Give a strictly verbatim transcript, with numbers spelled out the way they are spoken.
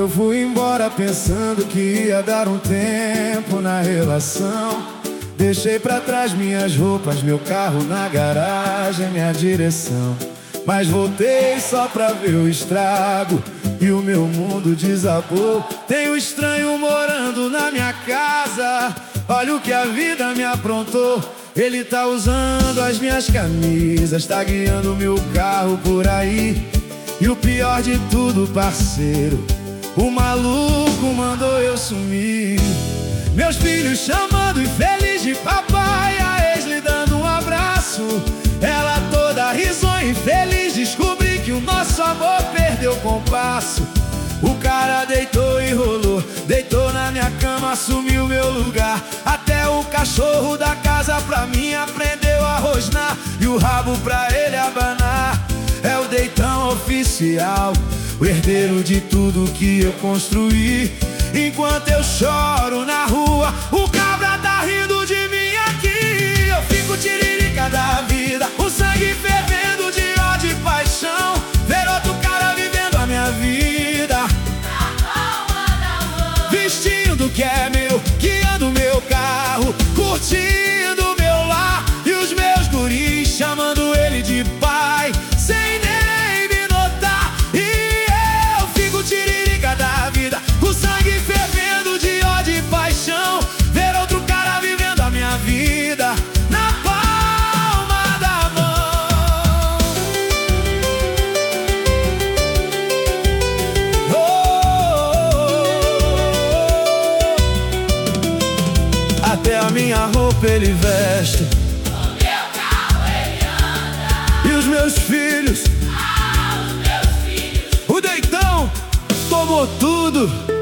Eu fui embora pensando que ia dar um tempo na relação. Deixei pra trás minhas roupas, meu carro na garagem, minha direção. Mas voltei só pra ver o estrago e o meu mundo desabou. Tem um estranho morando na minha casa, olha o que a vida me aprontou. Ele tá usando as minhas camisas, tá guiando o meu carro por aí. E o pior de tudo, parceiro, o maluco mandou eu sumir. Meus filhos chamando infeliz de papai, a ex lhe dando um abraço. Ela toda risonha e feliz, descobri que o nosso amor perdeu compasso. O cara deitou e rolou, deitou na minha cama, assumiu meu lugar. Até o cachorro da casa pra mim aprendeu a rosnar e o rabo pra ele abanar. É o deitão oficial, o herdeiro de tudo que eu construí. Enquanto eu choro na rua, o cabra tá rindo de mim aqui. Eu fico tiririca da vida, o sangue fervendo de ódio e paixão. Ver outro cara vivendo a minha vida na palma da mão, vestindo o que é meu, guiando meu carro, curtindo meu lar. E os meus guris chamando ele de pai, sem nem me notar. E eu fico tiririca da vida, o sangue fervendo de ódio e paixão. Ver outro cara vivendo a minha vida na palma da mão. Oh, oh, oh. Até a minha roupa ele veste, o meu carro ele anda, e os meus filhos, ah, os meus filhos. o deitão tomou tudo.